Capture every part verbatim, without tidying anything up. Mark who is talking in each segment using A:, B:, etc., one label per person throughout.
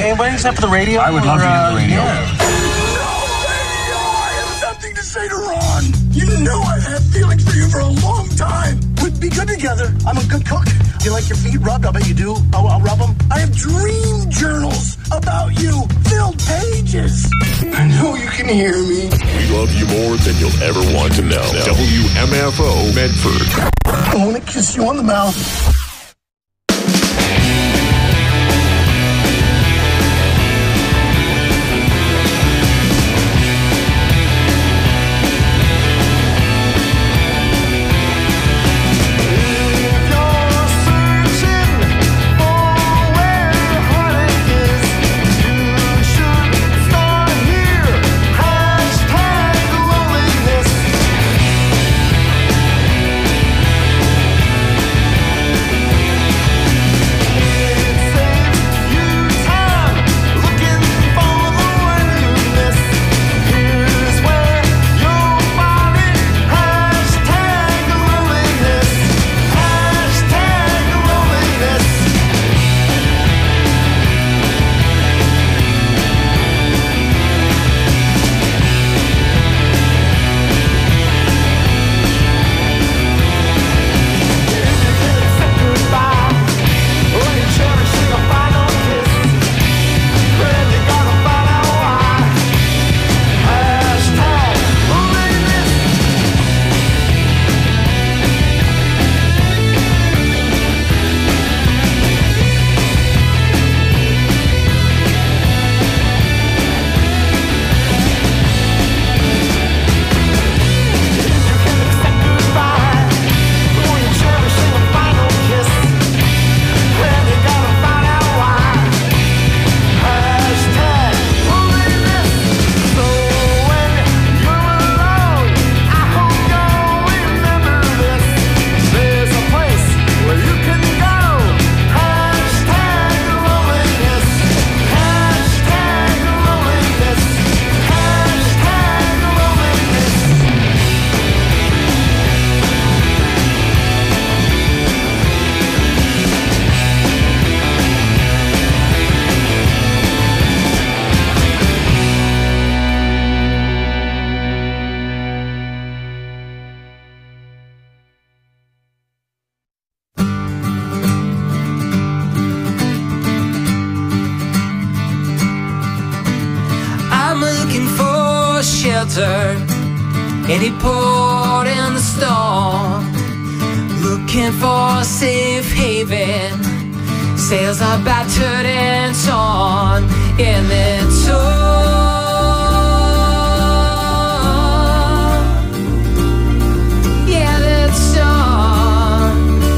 A: anybody except for the radio?
B: I would love
A: or,
B: to hear
A: uh,
B: the radio.
A: Yeah.
C: I have nothing to say to Ron. You know I've had feelings for you for a long time. We'd be good together. I'm a good cook. You like your feet rubbed? I bet you do. I'll, I'll rub them. I have dream journals about you. Filled pages. I know you can hear me.
D: We love you more than you'll ever want to know. W M F O Medford.
C: I want to kiss you on the mouth.
E: Any port in the storm, looking for a safe haven. Sails are battered and torn in the storm. Yeah, that storm.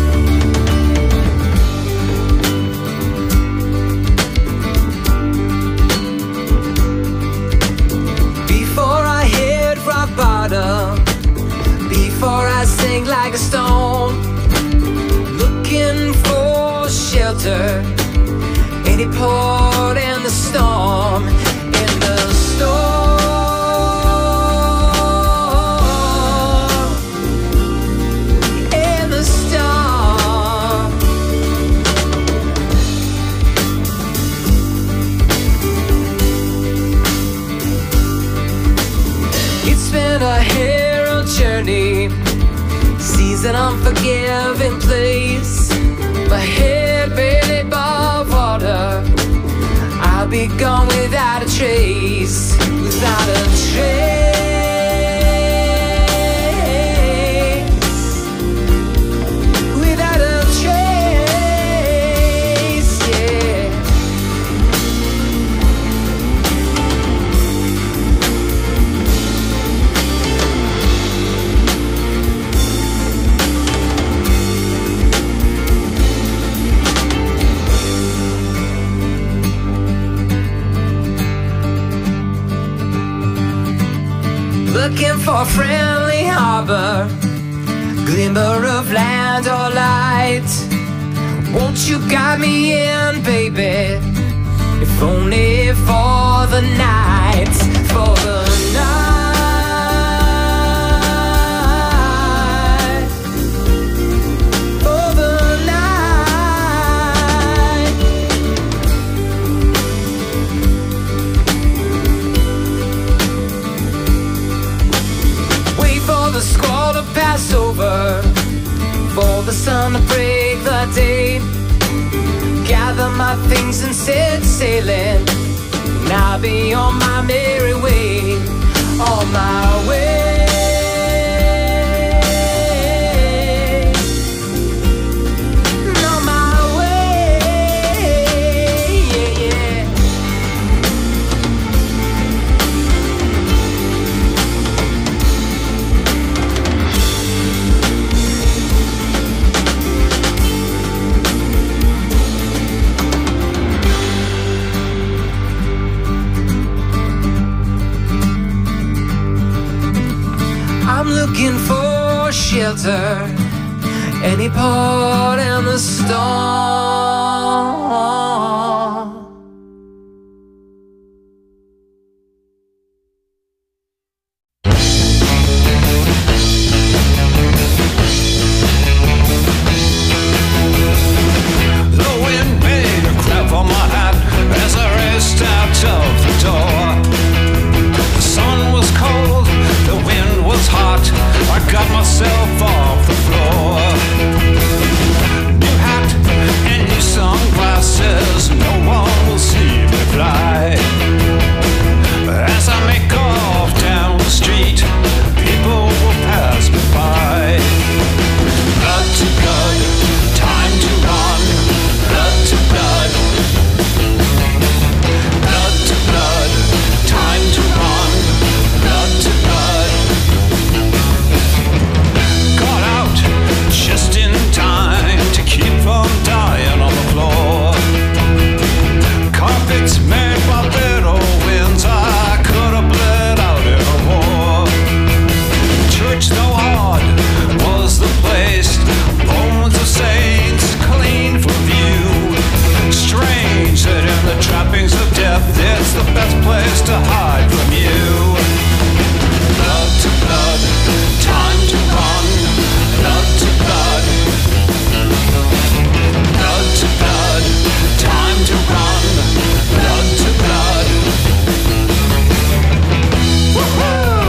E: Before I hit rock bottom, before I sink like a stone, looking for shelter, any port in the storm, in the storm, in the storm. It's been a hero journey, seas an unforgiving place. My head barely above water, I'll be gone without a trace, without a trace, without a trace, yeah. Looking for a friendly harbor, glimmer of land or light. Won't you guide me in, baby, if only for the night, for the night, for the night. for the sun to break the day. Gather my things and set sailing, and I'll be on my merry way, on my way. Looking for shelter, any port in the storm.
A: The wind made a crap on my hat as I raced out of the door. The sun was cold, the wind was hot, I got myself off the floor. New hat and new sunglasses, no one will see me fly. As I make off down the street, people will pass me by. Blood to blood, time to run. Blood to blood, blood to blood, time to run. Blood to blood. Got out just in time to keep from dying on the floor. Carpets made by little winds, I could have bled out in a war. Church, though hard, was the place. Bones of saints clean for view. Strange that in the trappings of death, it's the best place to hide from you. Blood to blood, time to run. Blood to blood, blood to blood, time to run. Blood to blood. Woohoo!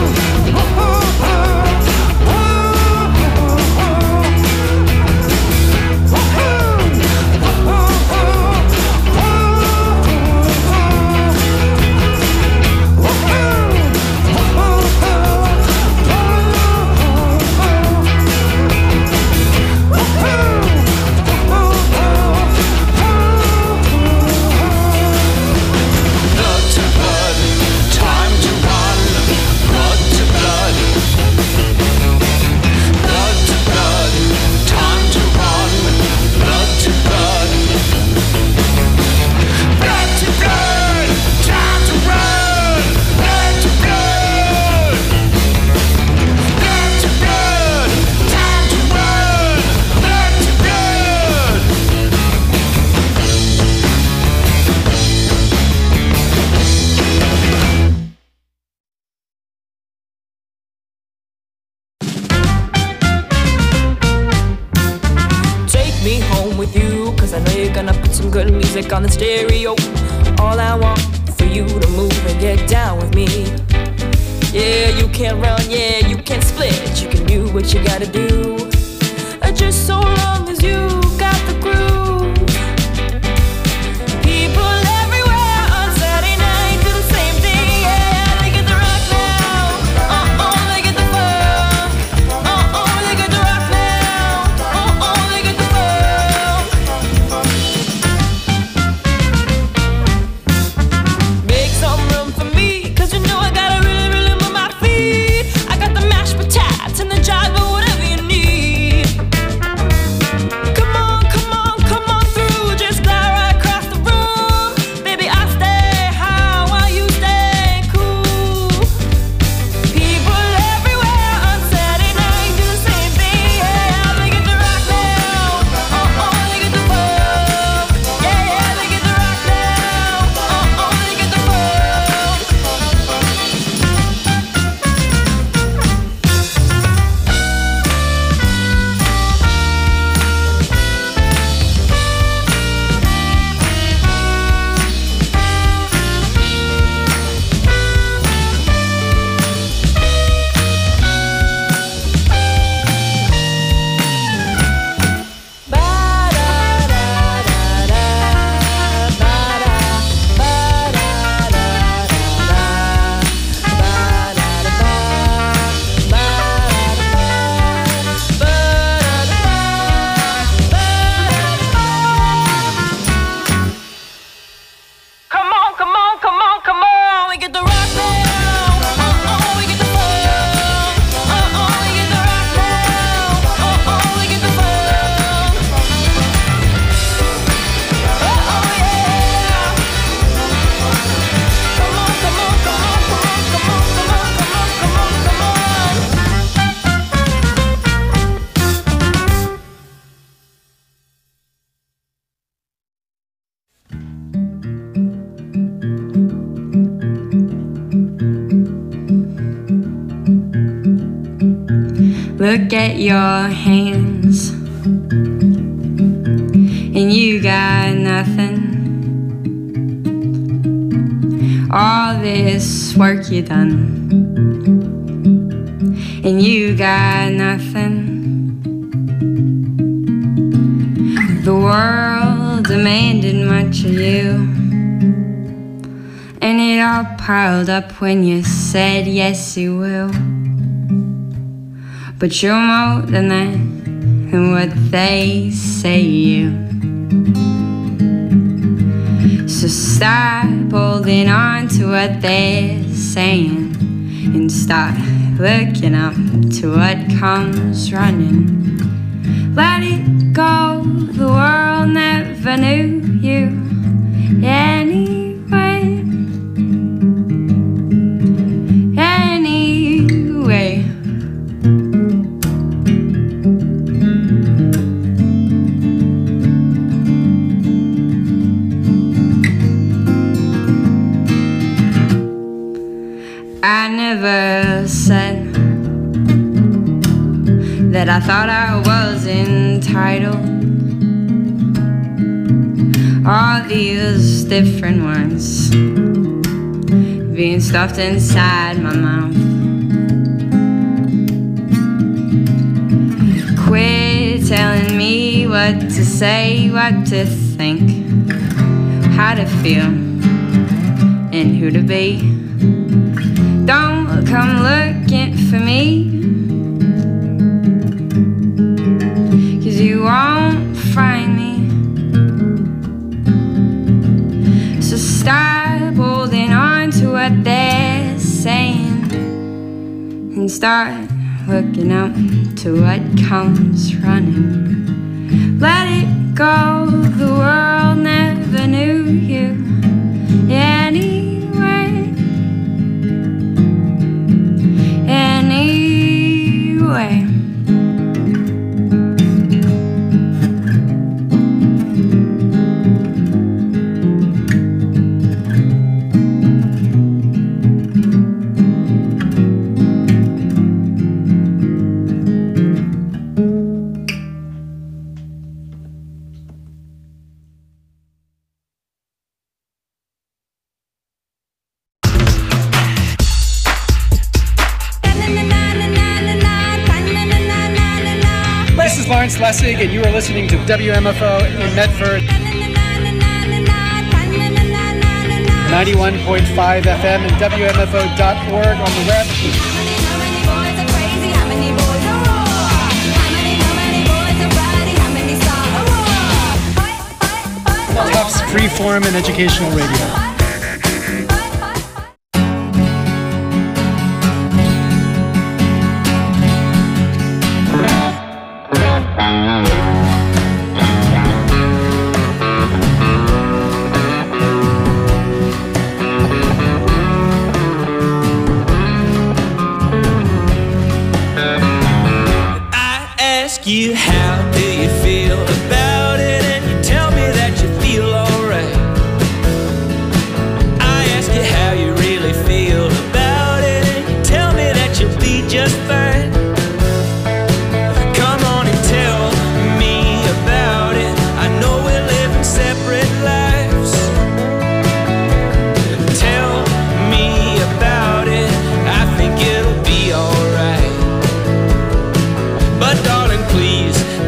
B: On the stereo, all I want for you to move and get down with me. Yeah, you can't run, yeah, you can't split, you can do what you gotta do. Just so long as you got the groove. People everywhere on Saturday night do the same thing. Yeah, they get the rock now. Uh oh, they get the funk. Uh oh, they get the rock now. Uh oh, they get the funk. Make some room for me, 'cause you know I gotta really, really move my feet. I got the mashed potatoes and the jive, but whatever you need.
F: look at your hands, and you got nothing. All this work you done, and you got nothing. The world demanded much of you, and it all piled up when you said yes you will. But you're more than that, and what they say you. So stop holding on to what they're saying, and start looking up to what comes running. Let it go, the world never knew you anyway. Anyway. I never said that I thought I was entitled. All these different words being stuffed inside my mouth. Quit telling me what to say, what to think, how to feel, and who to be. Don't come looking for me, 'cause you won't find me. So stop holding on to what they're saying, and start looking up to what comes running. Let it go, the world never knew you anyway. Anyway.
G: Lawrence Lessig, and you are listening to W M F O in Medford, ninety-one point five F M and W M F O dot org on the web. Tufts Freeform and Educational Radio.
A: You, how do you feel about it? And you tell me that you feel alright. I ask you how you really feel about it, and you tell me that you'll be just fine. Come on and tell me about it. I know we're living separate lives. Tell me about it. I think it'll be alright. But darling, please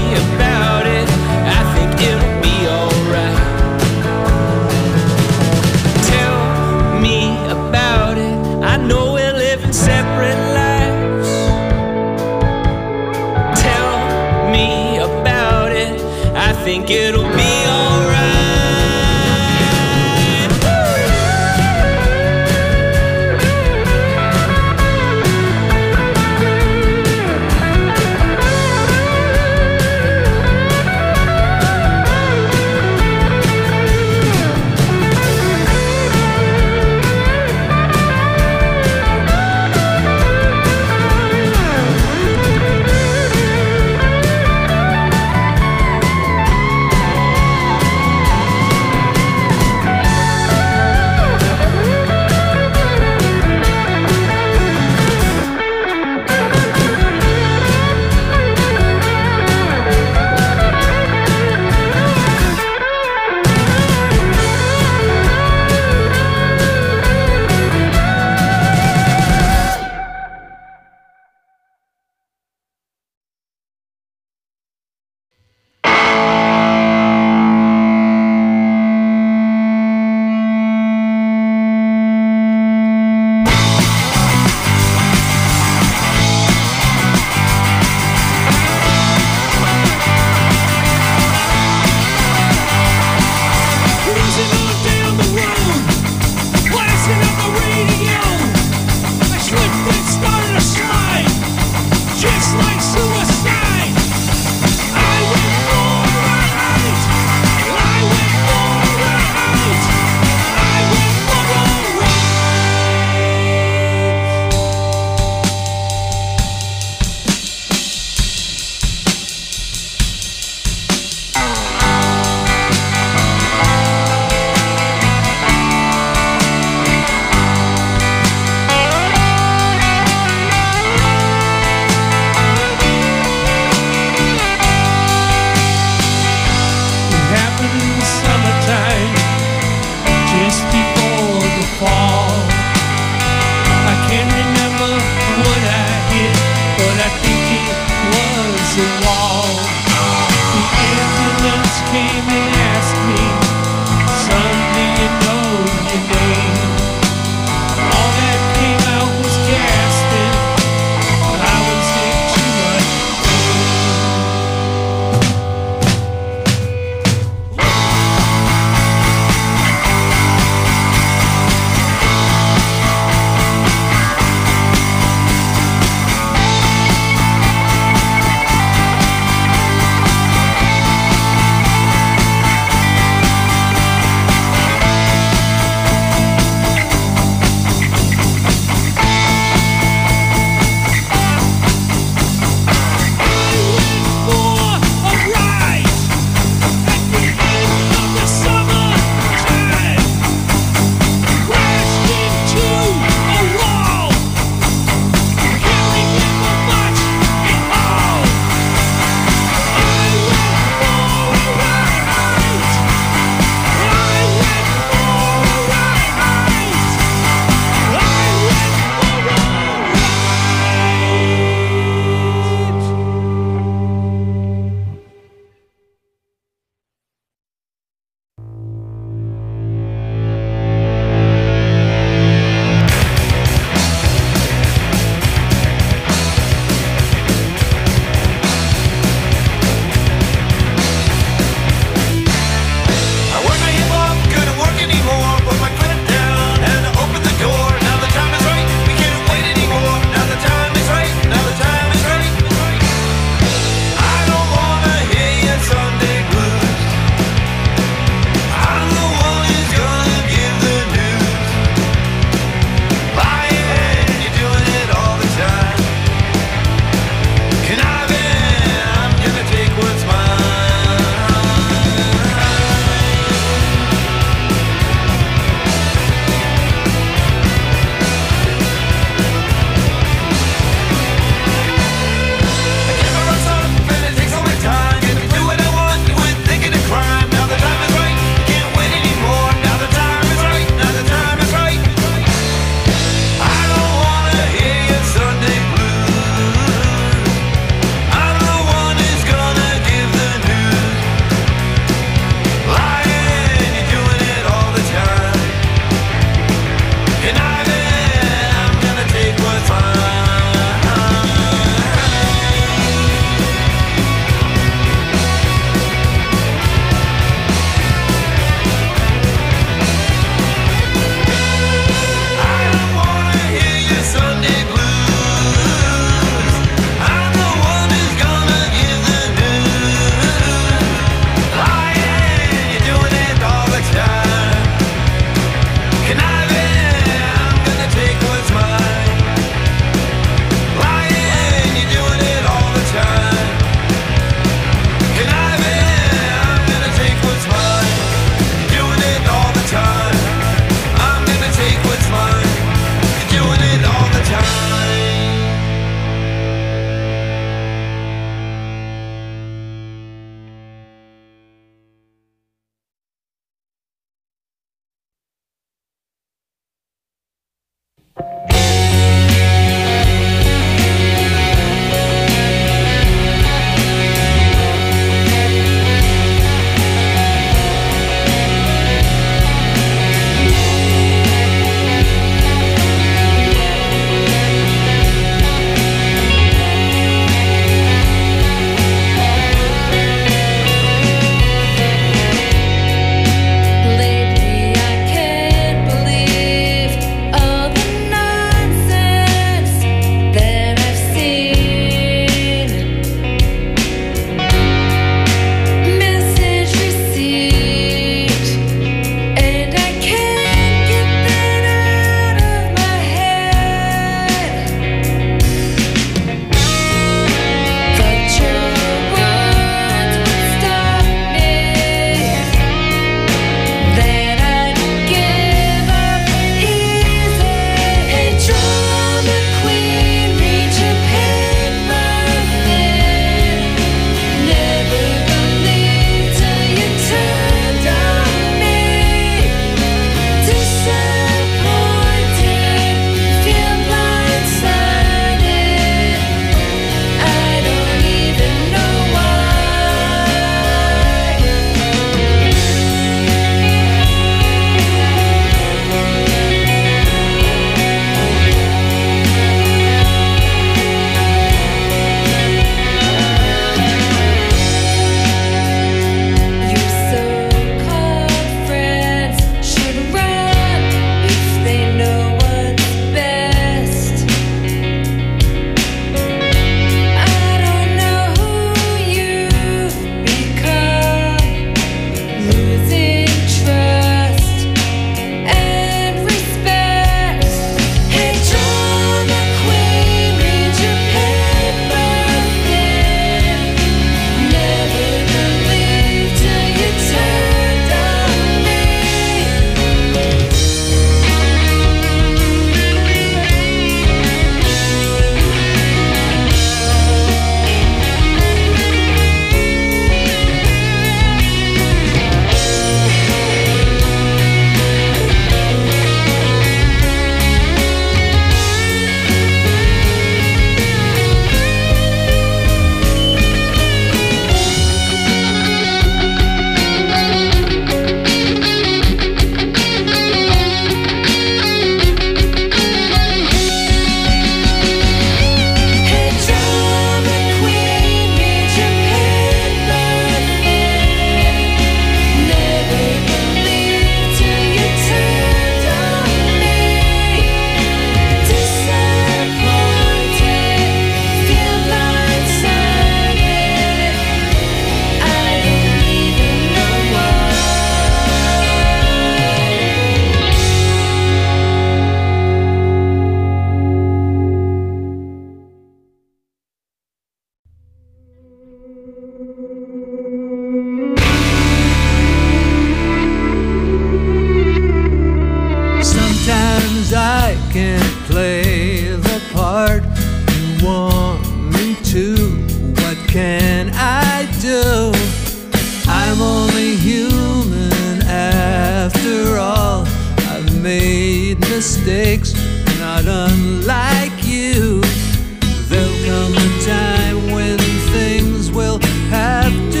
A: mistakes, not unlike you. There'll come a time when things will have to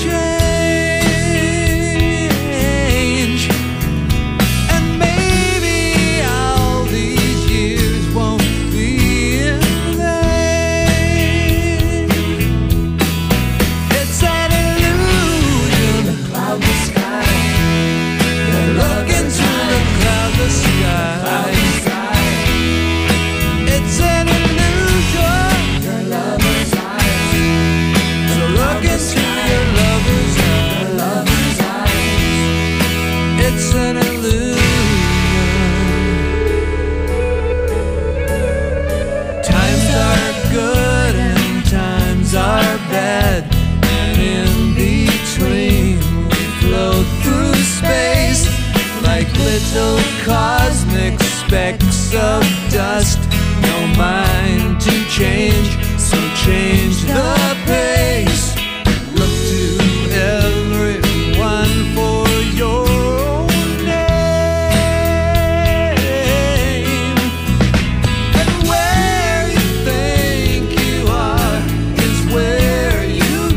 A: change, and maybe all these years won't be in vain. It's an illusion, the cloudless sky. Look into the cloudless sky. It's an illusion, your lover's eyes. So look into your lover's eyes. It's an illusion. Times are good and times are bad, and in between we float through space like little cosmic specks of dust. No mind to change, so change the pace. Look to everyone for your own name, and where you think you are is where you've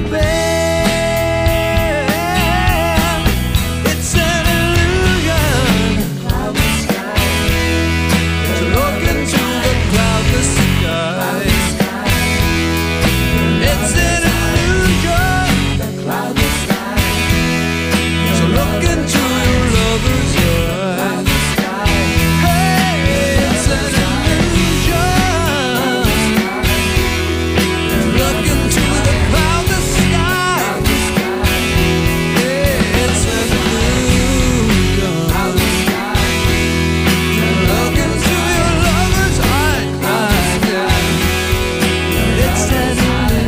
A: been. It's an illusion, cloudless sky. So look into the cloudless sky. It's an illusion, the cloudless sky. So look into your lover's eyes. Hey, it's an illusion. Look into the cloudless sky. Yeah, it's an illusion. Look into your lover's eyes. It's an illusion.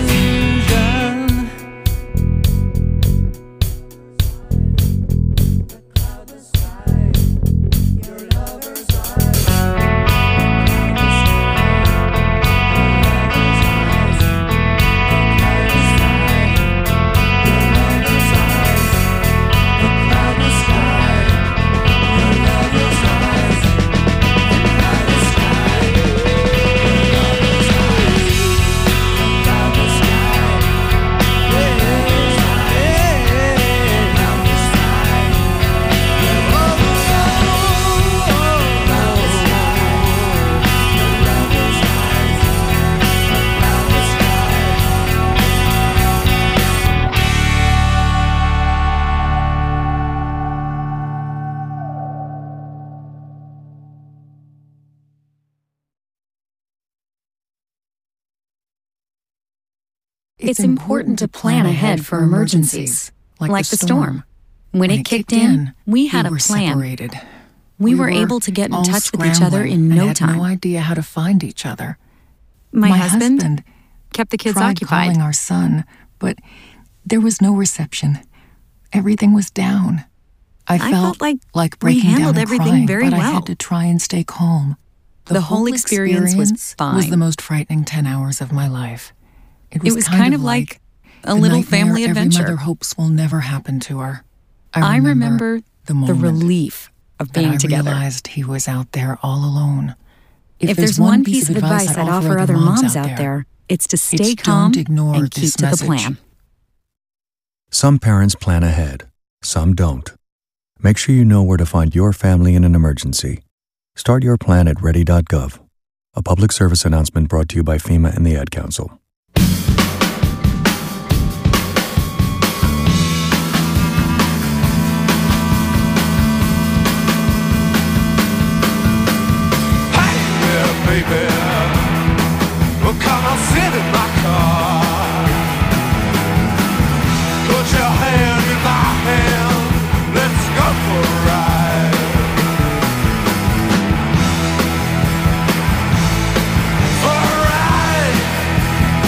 H: It's important to plan ahead for emergencies, like the storm. When it kicked in, we had a plan.
I: Separated.
H: We were able to get in touch with each other in no
I: and had
H: time.
I: no idea how to find each other.
H: My,
I: My
H: husband,
I: husband
H: kept the kids
I: tried
H: occupied.
I: calling our son, but there was no reception. Everything was down. I
H: I
I: felt,
H: felt like we
I: breaking
H: handled
I: down and
H: everything
I: crying,
H: very
I: but I
H: well.
I: had to try and stay calm.
H: The whole experience was fine.
I: was the most frightening ten hours of my life. It was,
H: It was kind of like a
I: the
H: little
I: nightmare
H: family
I: every
H: adventure.
I: mother hopes will never happen to her.
H: I remember
I: the
H: the
I: moment
H: relief of
I: that
H: being
I: I
H: together.
I: realized he was out there all alone.
H: If, there's one piece of advice I'd offer other moms out there, it's to stay
I: it's
H: calm
I: don't ignore
H: and keep
I: this
H: to the
I: message.
H: plan.
J: Some parents plan ahead, some don't. Make sure you know where to find your family in an emergency. Start your plan at ready dot gov. A public service announcement brought to you by FEMA and the Ad Council.
A: Baby, well, come on, sit in my car. Put your hand in my hand. Let's go for a ride. For a ride.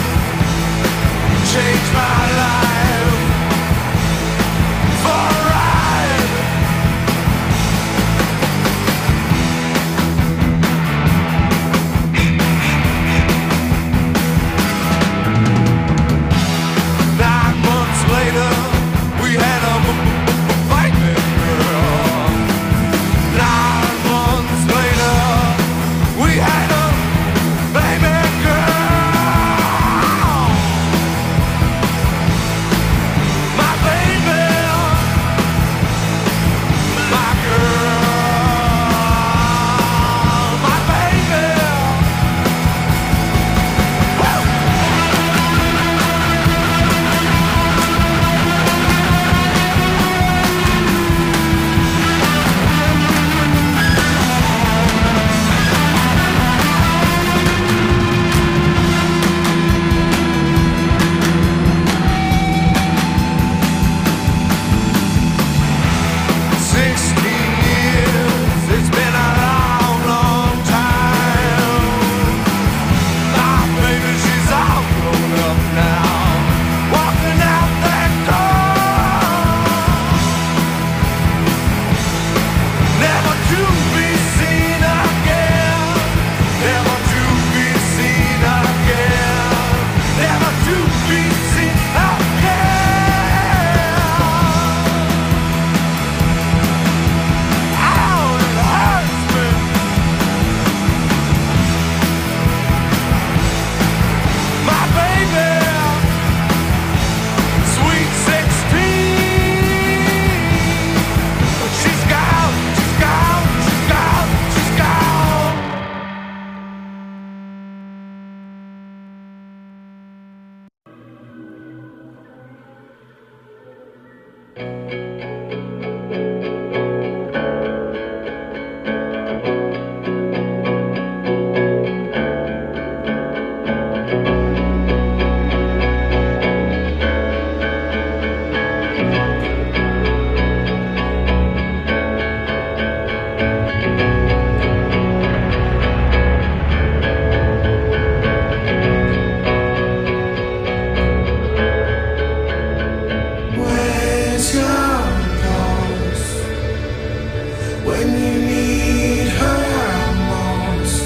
K: when you need her most.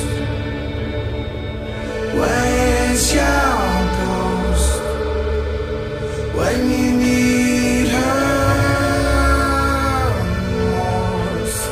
K: Where's your ghost when you need her most?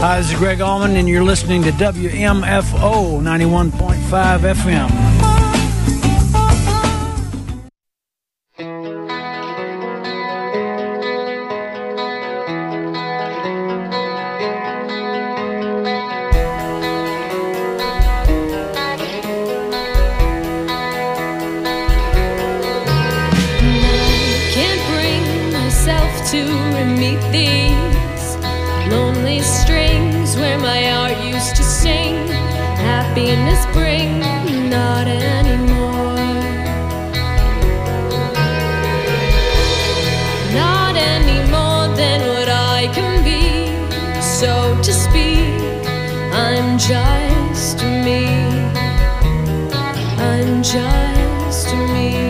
L: Hi, this is Greg Allman, and you're listening to W M F O ninety-one point five F M.
M: To meet these lonely strings where my heart used to sing, happiness bring, not anymore. Not any more than what I can be, so to speak. I'm just me. I'm just me.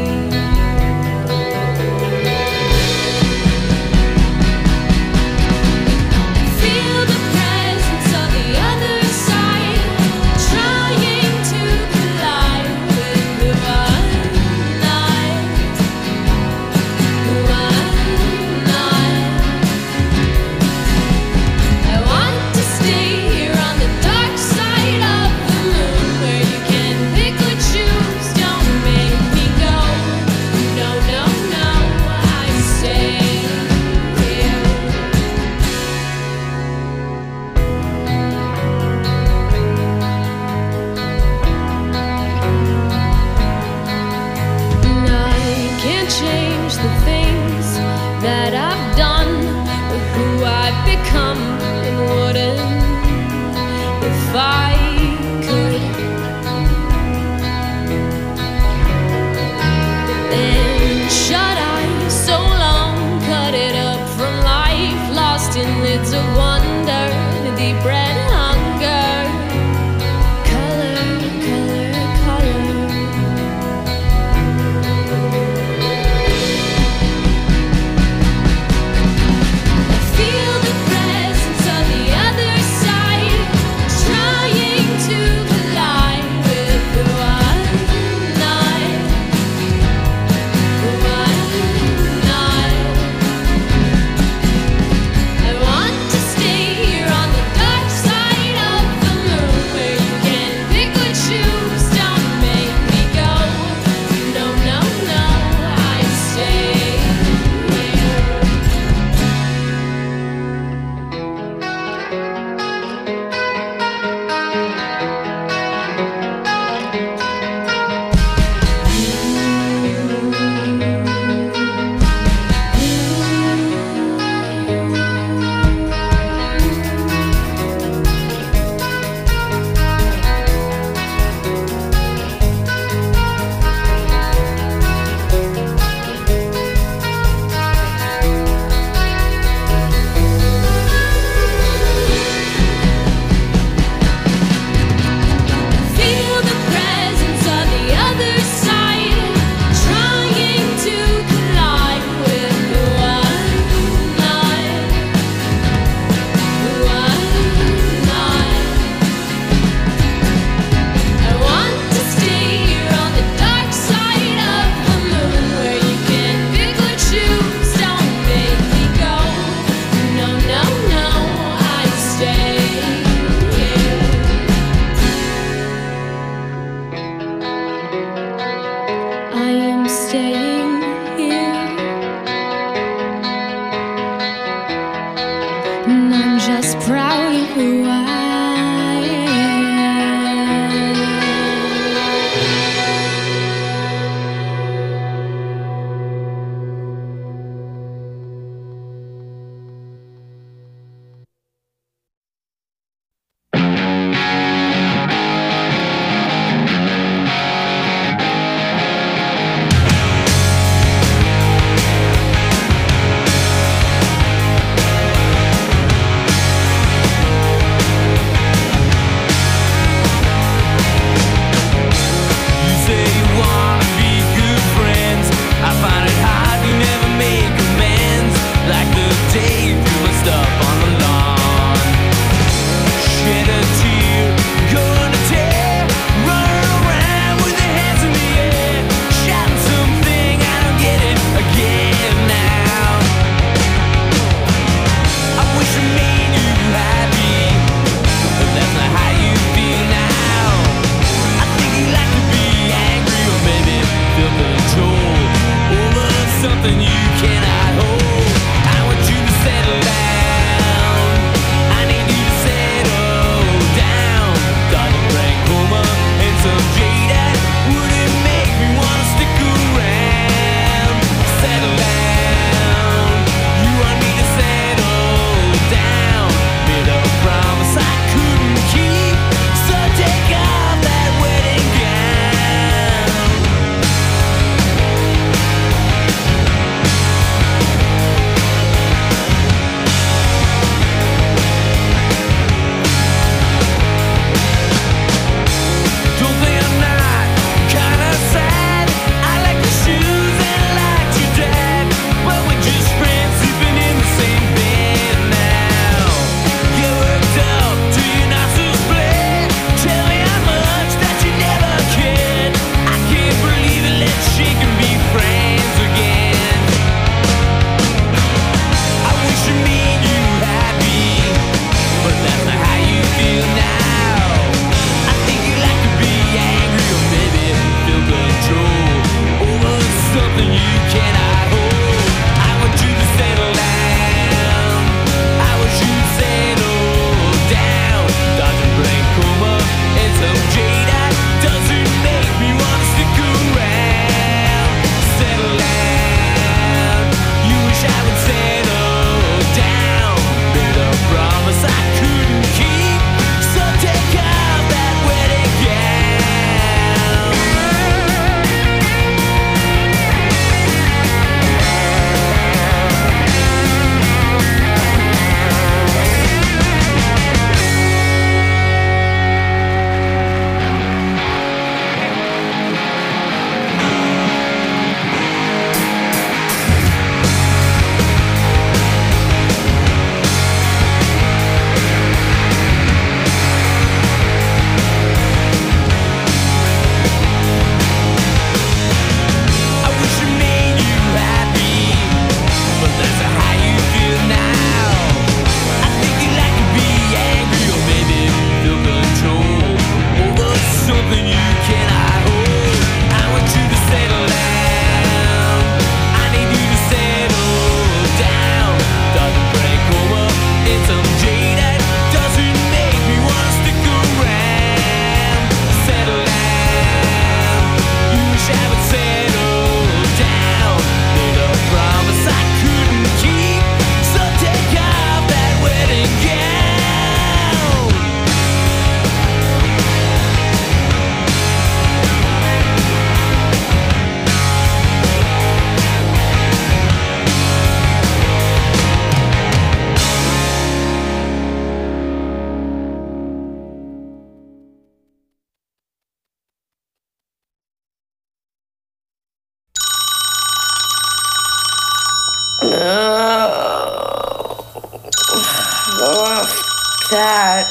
B: that.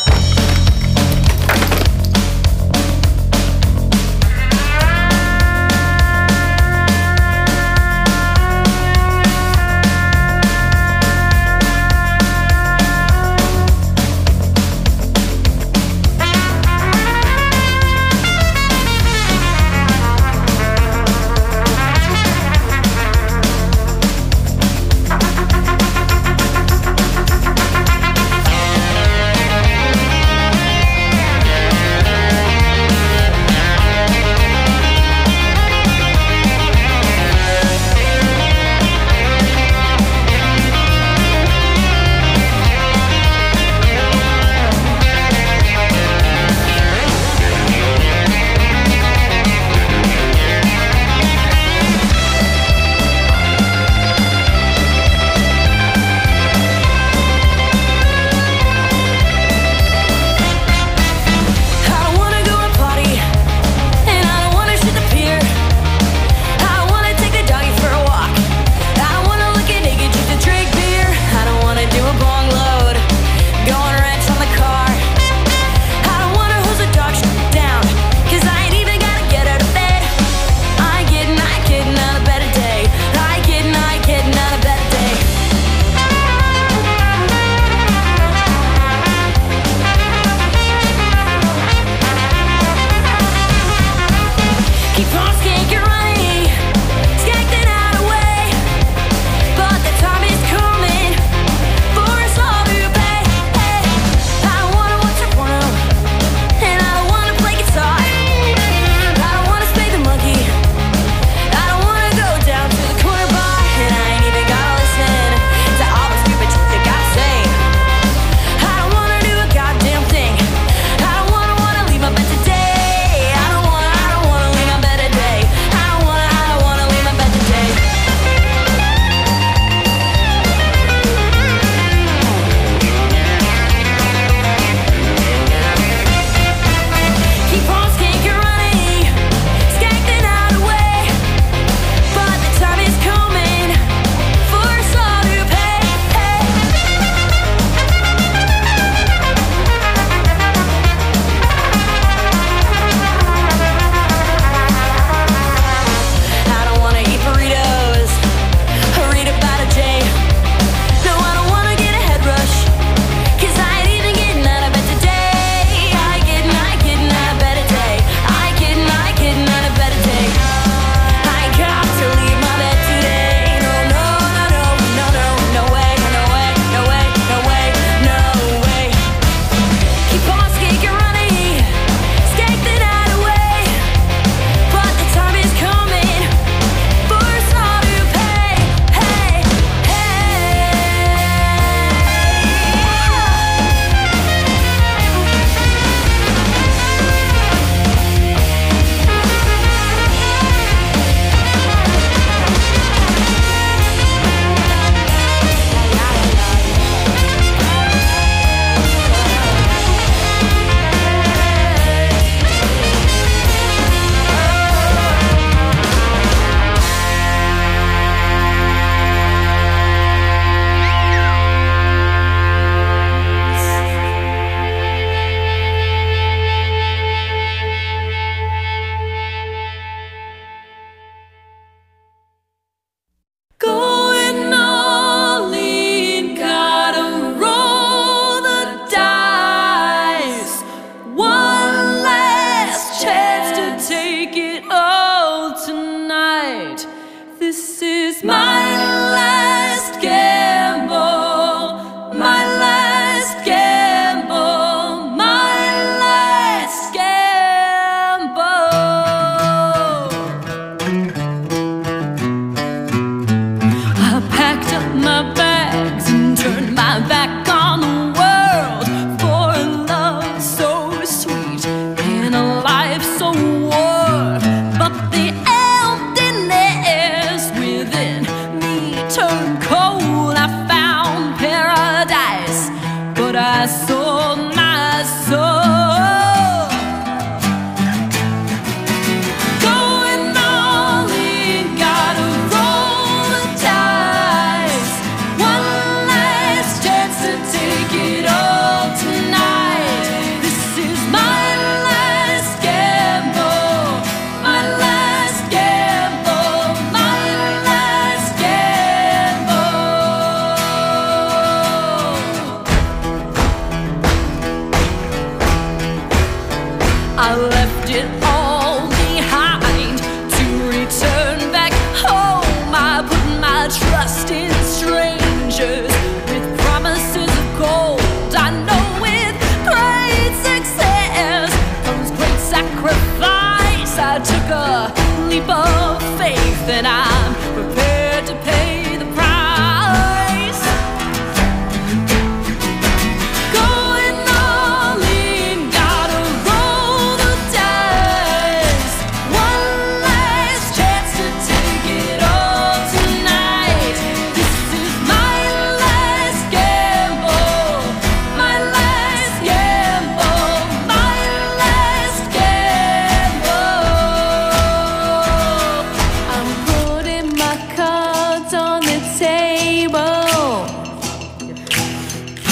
M: Take it all tonight.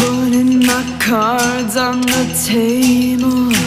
N: putting my cards on the table.